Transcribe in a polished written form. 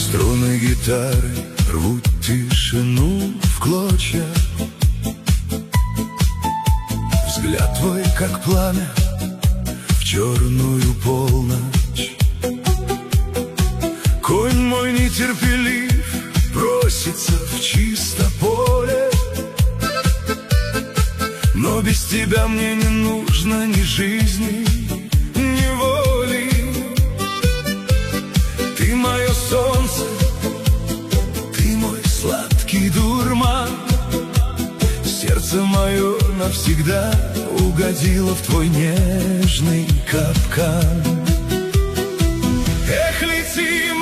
Струны гитары рвут тишину в клочья. Взгляд твой, как пламя, в черную полночь. Конь мой нетерпелив, просится в чисто поле. Но без тебя мне не нужно ни жизни, ни воли. Ты мое солнце, ты мой сладкий дурман. Сердце мое навсегда угодило в твой нежный капкан. Эх, лети,